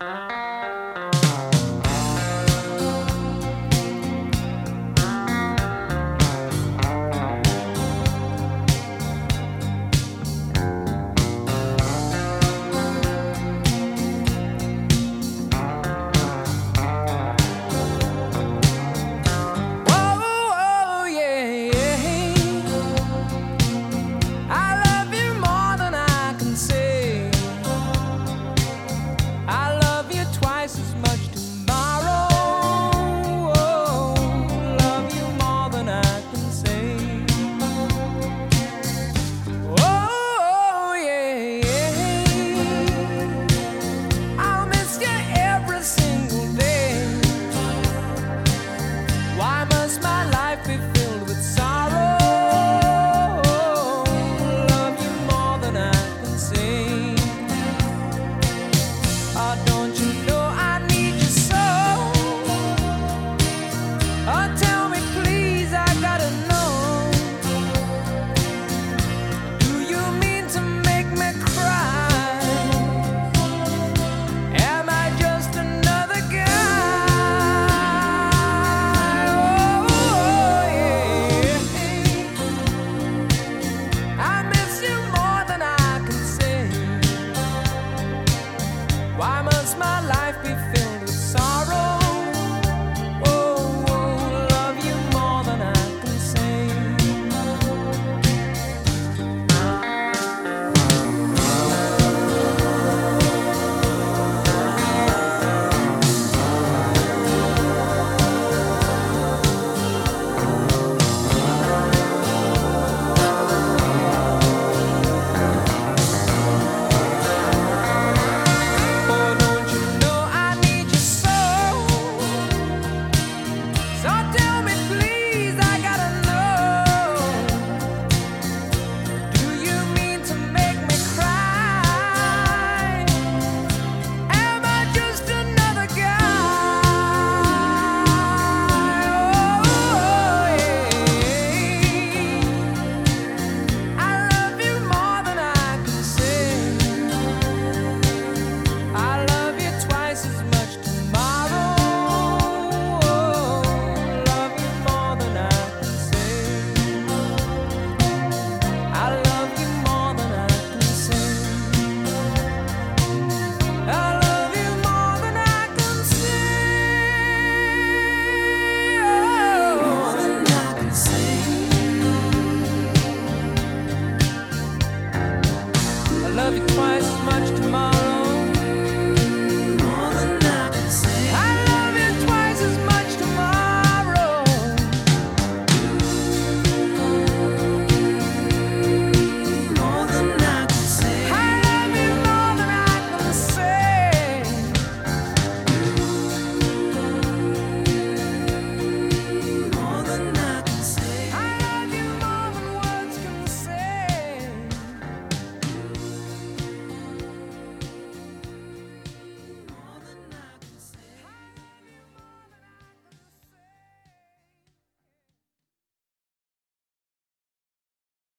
Oh, yeah, yeah. I love you more than I can say. I love you twice as much tomorrow. Oh, love you more than I can say. Oh, yeah, yeah. I'll miss you every single day. Why must my life be filled with sorrow? Love you more than I can say. Oh, don't you know I need you so? Oh, tell me please, I gotta know. Do you mean to make me cry? Am I just another guy? Oh, yeah. I miss you more than I can say. Why must my life be filled